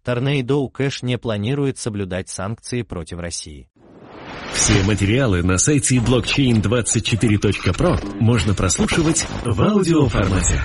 Tornado Cash не планирует соблюдать санкции против России. Все материалы на сайте blockchain24.pro можно прослушивать в аудиоформате.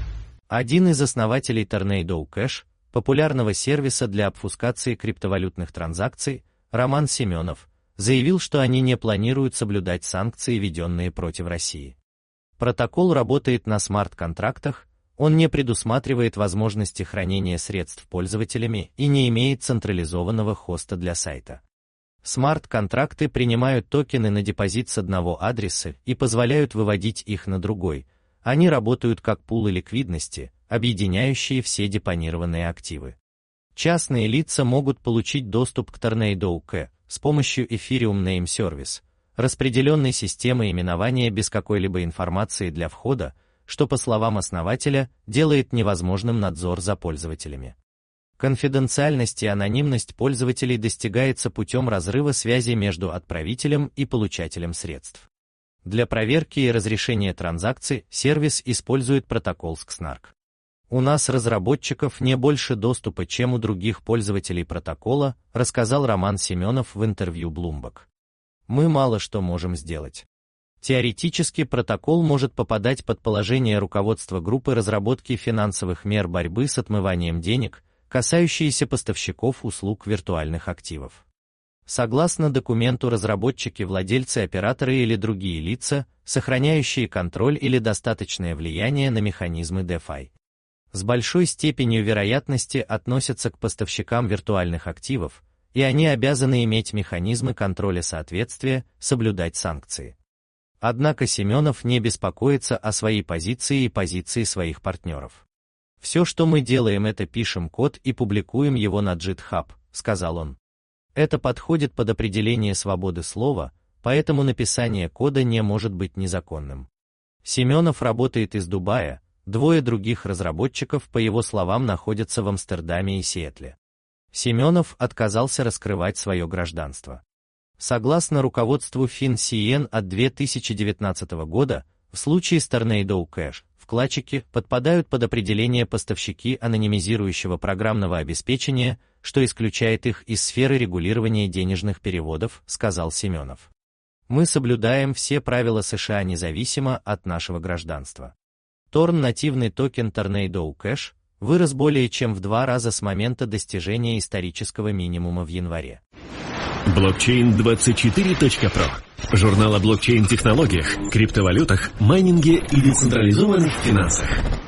Один из основателей Tornado Cash, популярного сервиса для обфускации криптовалютных транзакций, Роман Семенов, заявил, что они не планируют соблюдать санкции, введенные против России. Протокол работает на смарт-контрактах, он не предусматривает возможности хранения средств пользователями и не имеет централизованного хоста для сайта. Смарт-контракты принимают токены на депозит с одного адреса и позволяют выводить их на другой. Они работают как пулы ликвидности, объединяющие все депонированные активы. Частные лица могут получить доступ к Tornado Cash с помощью Ethereum Name Service, распределенной системы именования без какой-либо информации для входа, что, по словам основателя, делает невозможным надзор за пользователями. Конфиденциальность и анонимность пользователей достигается путем разрыва связи между отправителем и получателем средств. Для проверки и разрешения транзакций сервис использует протокол SKSNARK. У нас, разработчиков, не больше доступа, чем у других пользователей протокола, рассказал Роман Семенов в интервью Bloomberg. Мы мало что можем сделать. Теоретически протокол может попадать под положение руководства группы разработки финансовых мер борьбы с отмыванием денег, касающиеся поставщиков услуг виртуальных активов. Согласно документу, разработчики, владельцы, операторы или другие лица, сохраняющие контроль или достаточное влияние на механизмы DeFi, с большой степенью вероятности относятся к поставщикам виртуальных активов, и они обязаны иметь механизмы контроля соответствия, соблюдать санкции. Однако Семенов не беспокоится о своей позиции и позиции своих партнеров. «Все, что мы делаем, это пишем код и публикуем его на GitHub», — сказал он. Это подходит под определение свободы слова, поэтому написание кода не может быть незаконным. Семенов работает из Дубая, двое других разработчиков, по его словам, находятся в Амстердаме и Сиэтле. Семенов отказался раскрывать свое гражданство. Согласно руководству FinCEN от 2019 года, в случае с Tornado Cash, вкладчики подпадают под определение поставщики анонимизирующего программного обеспечения, что исключает их из сферы регулирования денежных переводов, сказал Семенов. Мы соблюдаем все правила США независимо от нашего гражданства. Торн, нативный токен Tornado Cash, вырос более чем в 2 раза с момента достижения исторического минимума в январе. Blockchain24.pro. Журнал о блокчейн-технологиях, криптовалютах, майнинге и децентрализованных финансах.